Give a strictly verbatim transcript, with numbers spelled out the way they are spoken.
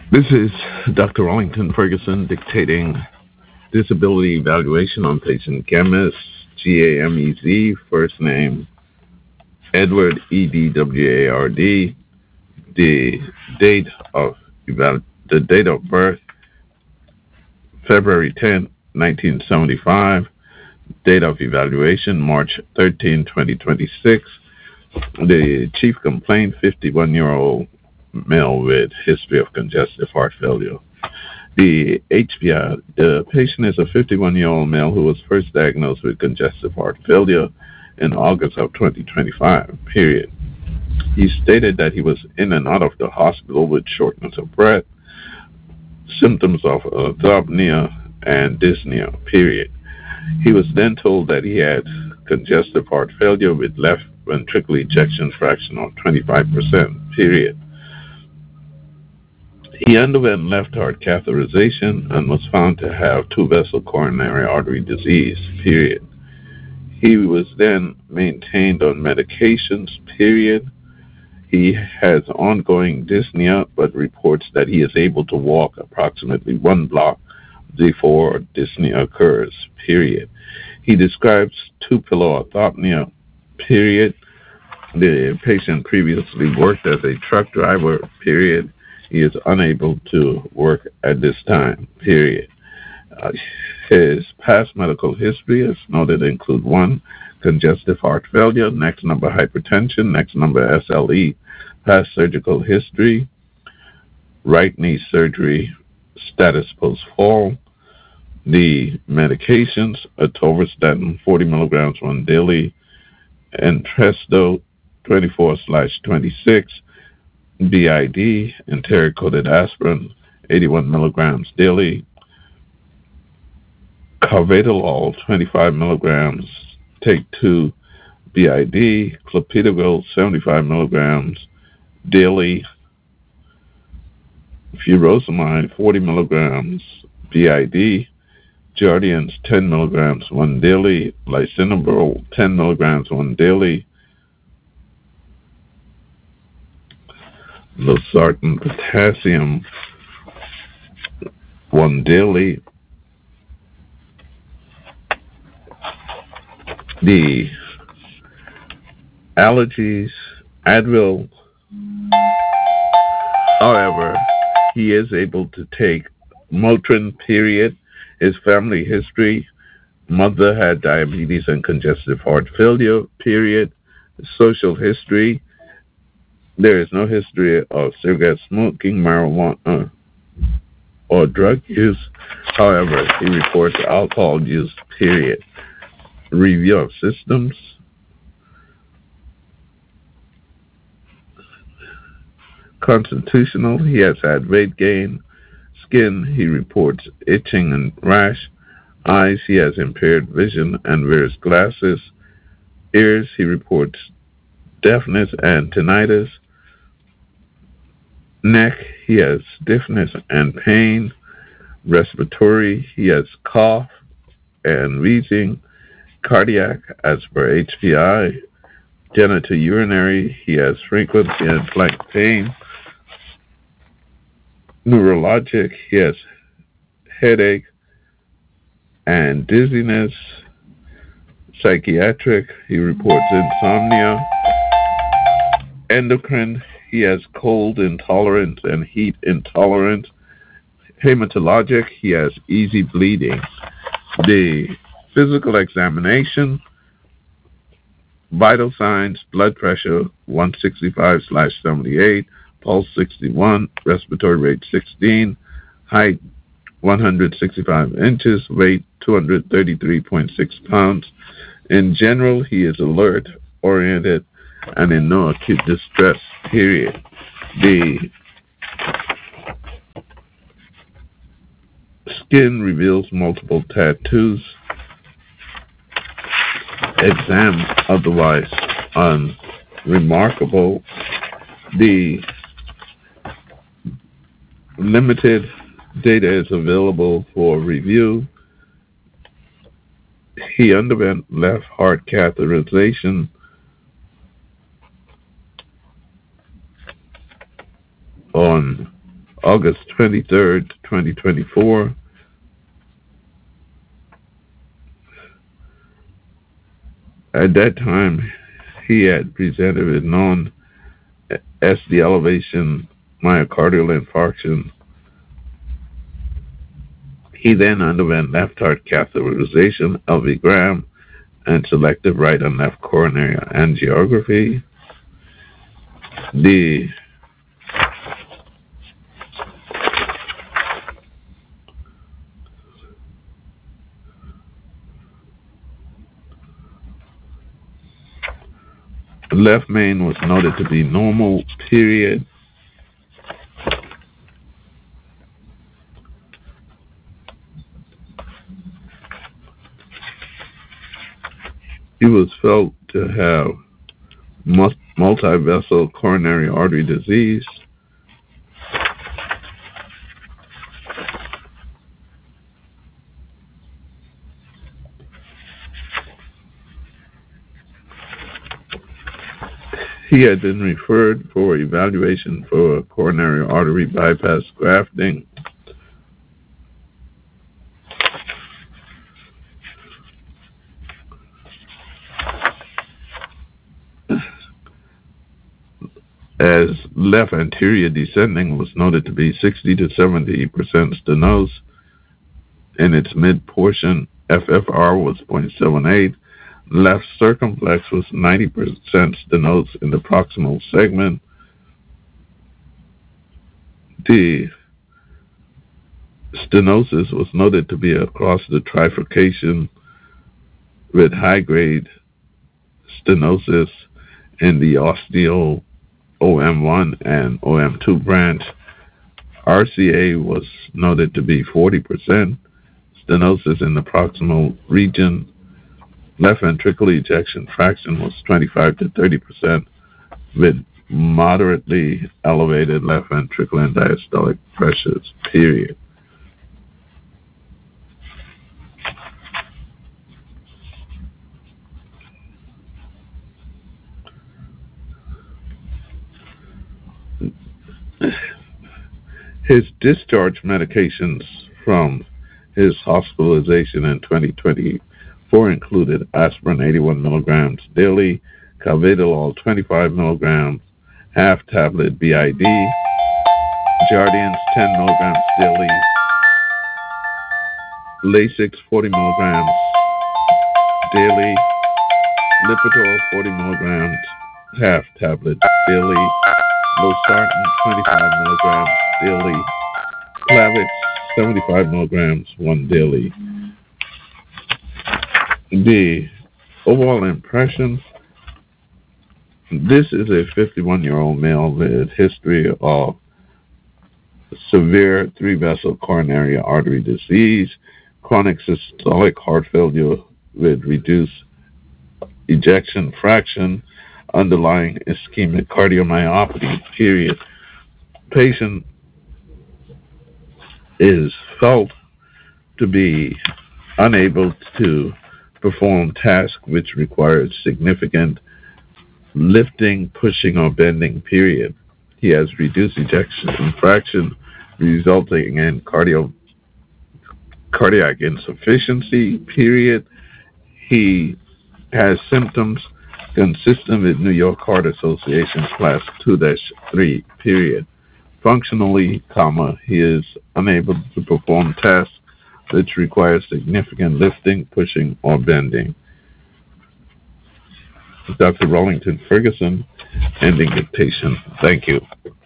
This is Doctor Wellington Ferguson dictating disability evaluation on patient Gamez, G A M E Z, first name Edward, E D W A R D, the date of eval- the date of birth February tenth, nineteen seventy-five, date of evaluation March thirteenth, twenty twenty-six. The chief complaint, fifty-one-year-old male with history of congestive heart failure. The H P I, the patient is a fifty-one-year-old male who was first diagnosed with congestive heart failure in August of twenty twenty-five, period. He stated that he was in and out of the hospital with shortness of breath, symptoms of orthopnea, and dyspnea, period. He was then told that he had congestive heart failure with left ventricular ejection fraction of twenty-five percent, period. He underwent left heart catheterization and was found to have two vessel coronary artery disease, period. He was then maintained on medications, period. He has ongoing dyspnea, but reports that he is able to walk approximately one block before dyspnea occurs, period. He describes two-pillar orthopnea, period. The patient previously worked as a truck driver, period. He is unable to work at this time, period. Uh, his past medical history is noted to include one, congestive heart failure, next number hypertension, next number S L E, past surgical history, right knee surgery, status post fall. The medications, atorvastatin, forty milligrams one daily, Entresto, twenty-four slash twenty-six, B I D, enteric-coated aspirin, eighty-one milligrams daily, carvedilol, twenty-five milligrams, take two, B I D, clopidogrel, seventy-five milligrams daily, furosemide, forty milligrams, B I D, Jardiance, ten milligrams one daily, lisinopril, ten milligrams one daily, losartan potassium, one daily. The allergies, Advil. However, he is able to take Motrin, period. His family history, mother had diabetes and congestive heart failure, period. Social history, there is no history of cigarette smoking, marijuana, or drug use. However, he reports alcohol use, period. Review of systems, constitutional, he has had weight gain. Skin, he reports itching and rash. Eyes, he has impaired vision and wears glasses. Ears, he reports deafness and tinnitus. Neck, he has stiffness and pain. Respiratory, he has cough and wheezing. Cardiac, as per H P I. Genitourinary, he has frequency and flank pain. Neurologic, he has headache and dizziness. Psychiatric, he reports insomnia. Endocrine, he has cold intolerance and heat intolerance. Hematologic, he has easy bleeding. The physical examination, vital signs, blood pressure one sixty-five slash seventy-eight, pulse sixty-one, respiratory rate sixteen, height one hundred sixty-five inches, weight two hundred thirty-three point six pounds. In general, he is alert, oriented, and in no acute distress, period. The skin reveals multiple tattoos. Exam otherwise unremarkable. The limited data is available for review. He underwent left heart catheterization on August twenty-third, twenty twenty-four. At that time, he had presented with known S D elevation myocardial infarction. He then underwent left heart catheterization, L V gram, and selective right and left coronary angiography. The left main was noted to be normal, period. He was felt to have multi-vessel coronary artery disease. He had been referred for evaluation for coronary artery bypass grafting. As left anterior descending was noted to be sixty to seventy percent stenose. In its mid portion, F F R was zero point seven eight. Left circumflex was ninety percent stenose in the proximal segment. The stenosis was noted to be across the trifurcation with high-grade stenosis in the ostial O M one and O M two branch. R C A was noted to be forty percent. Stenosis in the proximal region. Left ventricular ejection fraction was twenty-five to thirty percent with moderately elevated left ventricular and diastolic pressures, period. His discharge medications from his hospitalization in twenty twenty-four included aspirin eighty-one milligrams daily, Calvedolol twenty-five milligrams, half tablet B I D, Jardiance ten milligrams daily, Lasix forty milligrams daily, Lipitor forty milligrams, half tablet daily, Losartan twenty-five milligrams daily, Plavix seventy-five milligrams one daily. The overall impression: this is a fifty-one-year-old male with history of severe three-vessel coronary artery disease, chronic systolic heart failure with reduced ejection fraction, underlying ischemic cardiomyopathy, period. Patient is felt to be unable to perform tasks which require significant lifting, pushing, or bending, period. He has reduced ejection fraction, resulting in cardio, cardiac insufficiency, period. He has symptoms consistent with New York Heart Association class two dash three, period. Functionally, comma, he is unable to perform tasks which require significant lifting, pushing, or bending. Doctor Rollington Ferguson, ending dictation. Thank you.